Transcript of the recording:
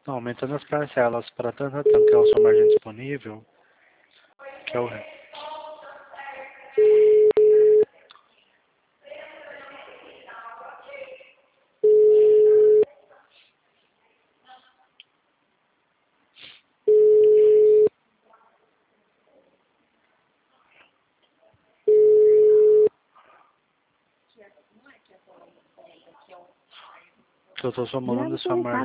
Aumentando as parcelas para tanto que é a sua margem disponível, que é o... Que eu estou somando a sua margem.